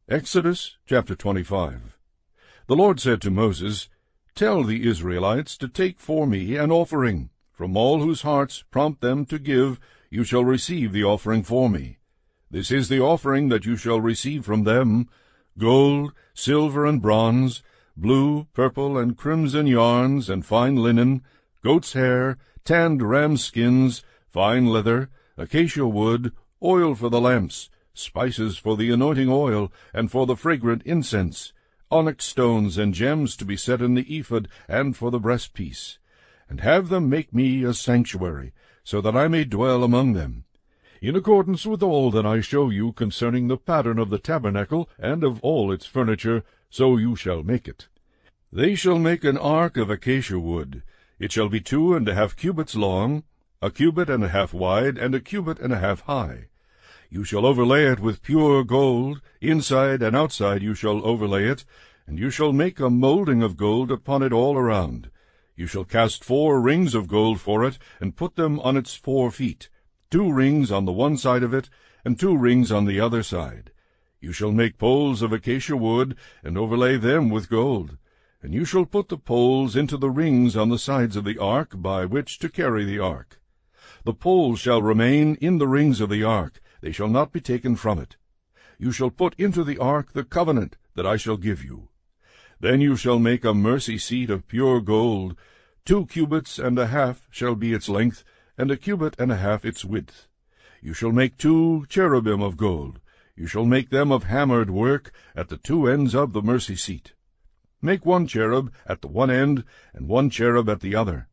Exodus chapter 25. The Lord said to Moses, Tell the Israelites to take for me an offering. From all whose hearts prompt them to give, you shall receive the offering for me. This is the offering that you shall receive from them: gold, silver, and bronze, blue, purple, and crimson yarns, and fine linen, goat's hair, tanned ram skins, fine leather, acacia wood, oil for the lamps, spices for the anointing oil, and for the fragrant incense, onyx stones and gems to be set in the ephod and for the breastpiece. And have them make me a sanctuary, so that I may dwell among them, in accordance with all that I show you concerning the pattern of the tabernacle and of all its furniture, so you shall make it. They shall make an ark of acacia wood. It shall be 2.5 cubits long, 1.5 cubits wide, and 1.5 cubits high. You shall overlay it with pure gold, inside and outside you shall overlay it, and you shall make a molding of gold upon it all around. You shall cast 4 rings of gold for it, and put them on its 4 feet, 2 rings on the one side of it, and 2 rings on the other side. You shall make poles of acacia wood, and overlay them with gold. And you shall put the poles into the rings on the sides of the ark, by which to carry the ark. The poles shall remain in the rings of the ark, they shall not be taken from it. You shall put into the ark the covenant that I shall give you. Then you shall make a mercy seat of pure gold. 2.5 cubits shall be its length, and 1.5 cubits its width. You shall make 2 cherubim of gold. You shall make them of hammered work at the 2 ends of the mercy seat. Make 1 cherub at the one end, and 1 cherub at the other.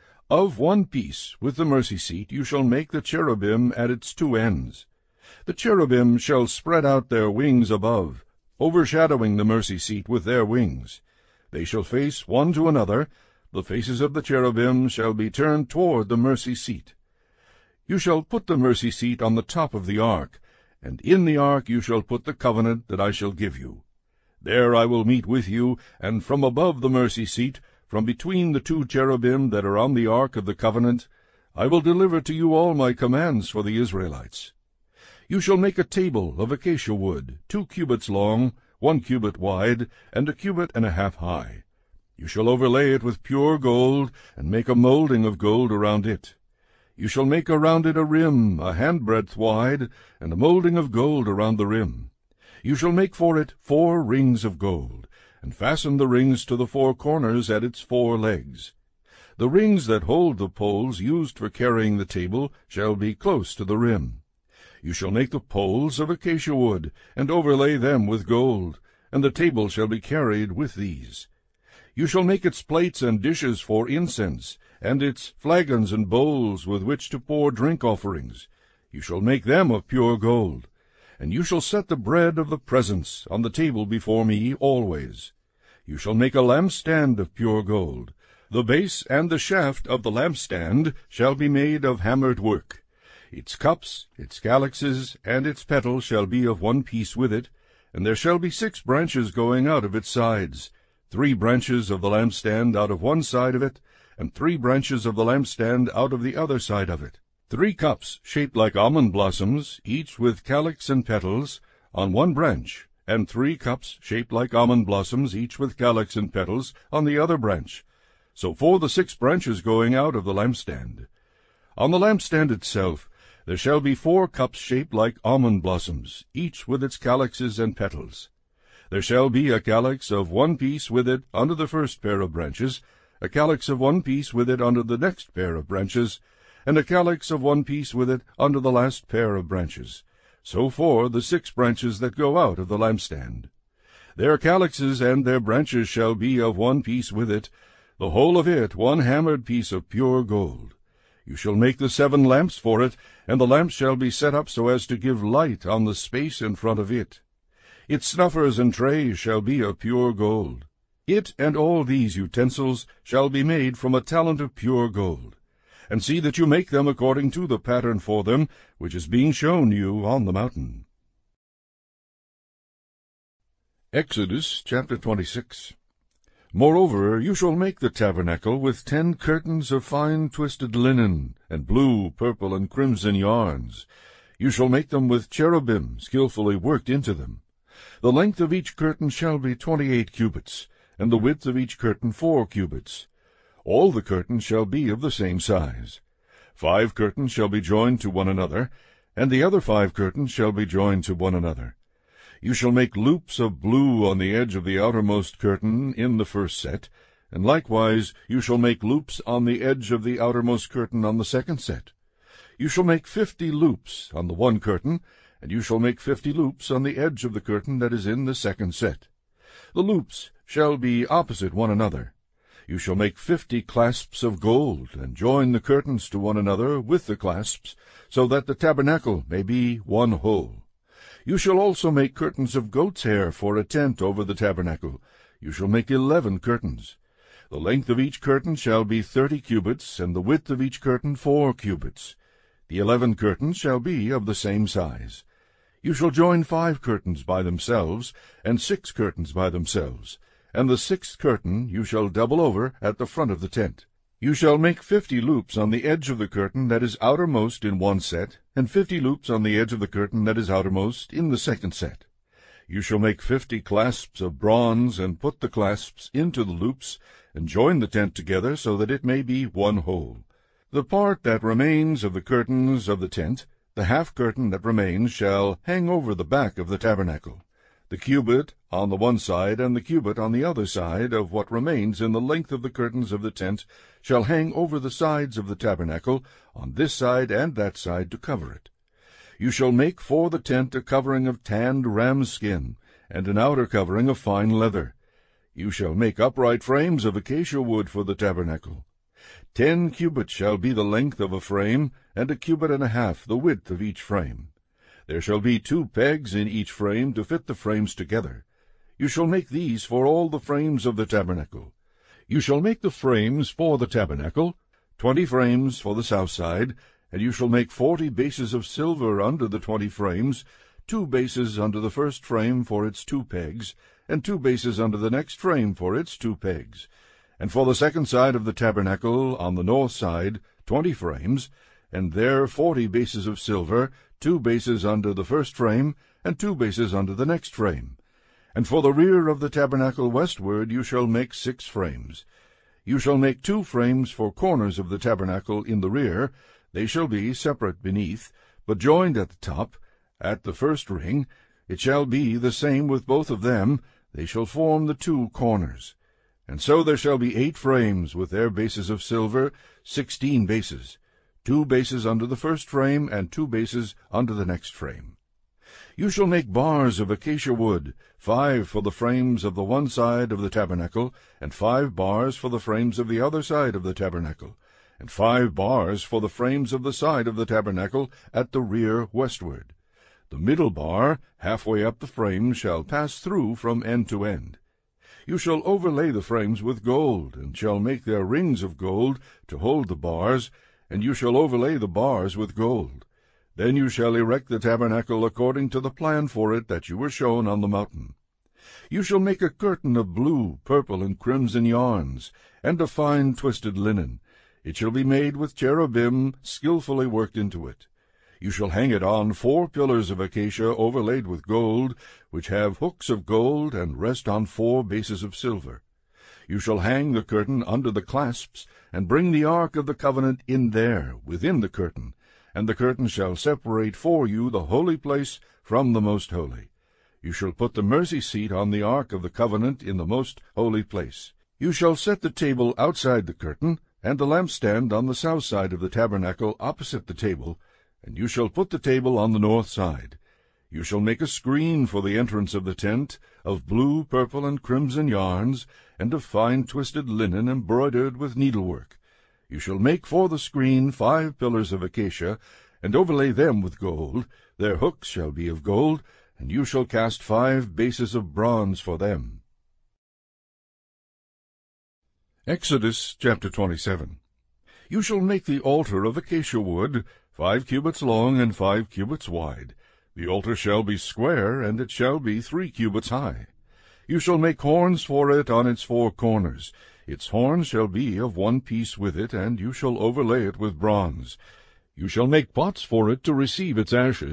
Of one piece with the mercy seat you shall make the cherubim at its 2 ends. The cherubim shall spread out their wings above, overshadowing the mercy seat with their wings. They shall face one to another. The faces of the cherubim shall be turned toward the mercy seat. You shall put the mercy seat on the top of the ark, and in the ark you shall put the covenant that I shall give you. There I will meet with you, and from above the mercy seat, from between the 2 cherubim that are on the ark of the covenant, I will deliver to you all my commands for the Israelites. You shall make a table of acacia wood, 2 cubits long, 1 cubit wide, and 1.5 cubits high. You shall overlay it with pure gold, and make a molding of gold around it. You shall make around it a rim, a handbreadth wide, and a molding of gold around the rim. You shall make for it 4 rings of gold, and fasten the rings to the 4 corners at its 4 legs. The rings that hold the poles used for carrying the table shall be close to the rim. You shall make the poles of acacia wood, and overlay them with gold, and the table shall be carried with these. You shall make its plates and dishes for incense, and its flagons and bowls with which to pour drink offerings. You shall make them of pure gold. And you shall set the bread of the presence on the table before me always. You shall make a lampstand of pure gold. The base and the shaft of the lampstand shall be made of hammered work. Its cups, its calyxes, and its petals shall be of one piece with it, and there shall be 6 branches going out of its sides, 3 branches of the lampstand out of one side of it, and 3 branches of the lampstand out of the other side of it. 3 cups shaped like almond blossoms, each with calyx and petals, on one branch, and 3 cups shaped like almond blossoms, each with calyx and petals, on the other branch. So for the 6 branches going out of the lampstand. On the lampstand itself there shall be 4 cups shaped like almond blossoms, each with its calyxes and petals. There shall be a calyx of one piece with it under the first pair of branches, a calyx of one piece with it under the next pair of branches, and a calyx of one piece with it under the last pair of branches. So for the 6 branches that go out of the lampstand. Their calyxes and their branches shall be of one piece with it, the whole of it 1 hammered piece of pure gold. You shall make the 7 lamps for it, and the lamps shall be set up so as to give light on the space in front of it. Its snuffers and trays shall be of pure gold. It and all these utensils shall be made from a talent of pure gold. And see that you make them according to the pattern for them, which is being shown you on the mountain. Exodus chapter 26. Moreover, you shall make the tabernacle with 10 curtains of fine twisted linen, and blue, purple, and crimson yarns. You shall make them with cherubim skillfully worked into them. The length of each curtain shall be 28 cubits, and the width of each curtain 4 cubits. All the curtains shall be of the same size. 5 curtains shall be joined to one another, and the other 5 curtains shall be joined to one another. You shall make loops of blue on the edge of the outermost curtain in the first set, and likewise you shall make loops on the edge of the outermost curtain on the second set. You shall make 50 loops on the one curtain, and you shall make 50 loops on the edge of the curtain that is in the second set. The loops shall be opposite one another. You shall make 50 clasps of gold, and join the curtains to one another with the clasps, so that the tabernacle may be one whole. You shall also make curtains of goat's hair for a tent over the tabernacle. You shall make 11 curtains. The length of each curtain shall be 30 cubits, and the width of each curtain 4 cubits. The 11 curtains shall be of the same size. You shall join 5 curtains by themselves, and 6 curtains by themselves, and the 6th curtain you shall double over at the front of the tent. You shall make 50 loops on the edge of the curtain that is outermost in one set, and 50 loops on the edge of the curtain that is outermost in the second set. You shall make 50 clasps of bronze, and put the clasps into the loops, and join the tent together so that it may be one whole. The part that remains of the curtains of the tent, the half curtain that remains, shall hang over the back of the tabernacle. The cubit on the one side and the cubit on the other side of what remains in the length of the curtains of the tent shall hang over the sides of the tabernacle on this side and that side to cover it. You shall make for the tent a covering of tanned ram's skin, and an outer covering of fine leather. You shall make upright frames of acacia wood for the tabernacle. 10 cubits shall be the length of a frame, and a cubit and a half the width of each frame. There shall be 2 pegs in each frame to fit the frames together. You shall make these for all the frames of the tabernacle. You shall make the frames for the tabernacle, 20 frames for the south side, and you shall make 40 bases of silver under the 20 frames, 2 bases under the first frame for its 2 pegs, and 2 bases under the next frame for its 2 pegs. And for the second side of the tabernacle, on the north side, 20 frames, and there 40 bases of silver, 2 bases under the first frame, and 2 bases under the next frame. And for the rear of the tabernacle westward you shall make 6 frames. You shall make 2 frames for corners of the tabernacle in the rear. They shall be separate beneath, but joined at the top. At the first ring it shall be the same with both of them. They shall form the 2 corners. And so there shall be 8 frames with their bases of silver, 16 bases, 2 bases under the first frame, and 2 bases under the next frame. You shall make bars of acacia wood, 5 for the frames of the one side of the tabernacle, and 5 bars for the frames of the other side of the tabernacle, and 5 bars for the frames of the side of the tabernacle at the rear westward. The middle bar, halfway up the frame, shall pass through from end to end. You shall overlay the frames with gold, and shall make their rings of gold to hold the bars, and you shall overlay the bars with gold. Then you shall erect the tabernacle according to the plan for it that you were shown on the mountain. You shall make a curtain of blue, purple, and crimson yarns, and of fine twisted linen. It shall be made with cherubim skillfully worked into it. You shall hang it on 4 pillars of acacia overlaid with gold, which have hooks of gold, and rest on 4 bases of silver. You shall hang the curtain under the clasps, and bring the ark of the covenant in there, within the curtain, and the curtain shall separate for you the holy place from the most holy. You shall put the mercy seat on the ark of the covenant in the most holy place. You shall set the table outside the curtain, and the lampstand on the south side of the tabernacle opposite the table, and you shall put the table on the north side. You shall make a screen for the entrance of the tent, of blue, purple, and crimson yarns, and of fine twisted linen embroidered with needlework. You shall make for the screen 5 pillars of acacia, and overlay them with gold. Their hooks shall be of gold, and you shall cast 5 bases of bronze for them. Exodus chapter 27. You shall make the altar of acacia wood, 5 cubits long and 5 cubits wide. The altar shall be square, and it shall be 3 cubits high. You shall make horns for it on its 4 corners. Its horns shall be of one piece with it, and you shall overlay it with bronze. You shall make pots for it to receive its ashes,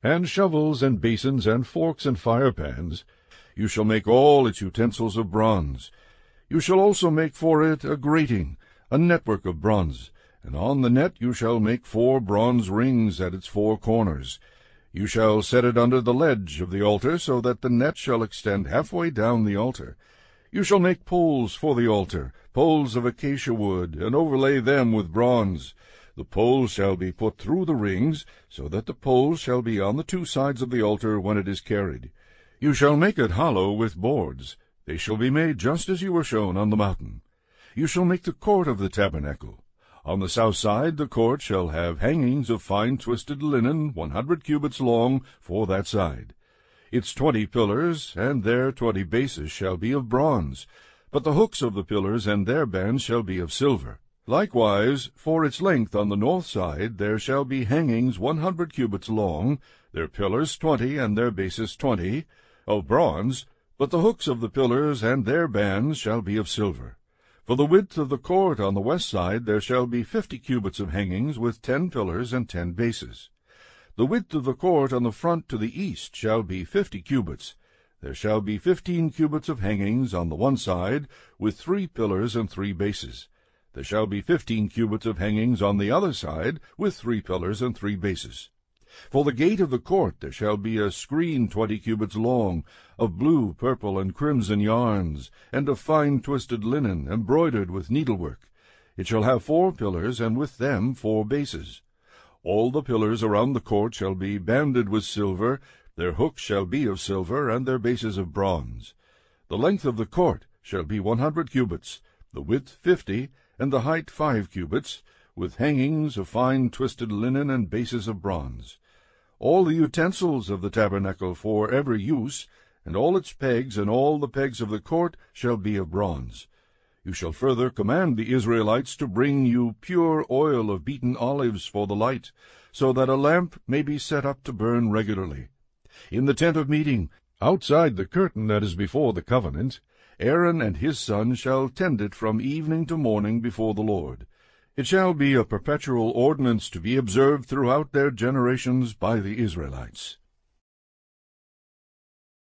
and shovels, and basins, and forks, and firepans. You shall make all its utensils of bronze. You shall also make for it a grating, a network of bronze, and on the net you shall make 4 bronze rings at its 4 corners. You shall set it under the ledge of the altar, so that the net shall extend halfway down the altar. You shall make poles for the altar, poles of acacia wood, and overlay them with bronze. The poles shall be put through the rings, so that the poles shall be on the 2 sides of the altar when it is carried. You shall make it hollow with boards. They shall be made just as you were shown on the mountain. You shall make the court of the tabernacle. On the south side the court shall have hangings of fine twisted linen, 100 cubits long, for that side. Its 20 pillars and their 20 bases shall be of bronze, but the hooks of the pillars and their bands shall be of silver. Likewise, for its length on the north side there shall be hangings 100 cubits long, their pillars 20 and their bases 20, of bronze, but the hooks of the pillars and their bands shall be of silver. For the width of the court on the west side there shall be 50 cubits of hangings, with 10 pillars and 10 bases. The width of the court on the front to the east shall be 50 cubits. There shall be 15 cubits of hangings on the one side, with 3 pillars and 3 bases. There shall be 15 cubits of hangings on the other side, with 3 pillars and 3 bases. For the gate of the court there shall be a screen 20 cubits long, of blue, purple, and crimson yarns, and of fine twisted linen, embroidered with needlework. It shall have 4 pillars, and with them 4 bases. All the pillars around the court shall be banded with silver, their hooks shall be of silver, and their bases of bronze. The length of the court shall be 100 cubits, the width 50, and the height 5 cubits, with hangings of fine twisted linen and bases of bronze. All the utensils of the tabernacle for every use, and all its pegs and all the pegs of the court shall be of bronze. You shall further command the Israelites to bring you pure oil of beaten olives for the light, so that a lamp may be set up to burn regularly. In the tent of meeting, outside the curtain that is before the covenant, Aaron and his sons shall tend it from evening to morning before the Lord. It shall be a perpetual ordinance to be observed throughout their generations by the Israelites.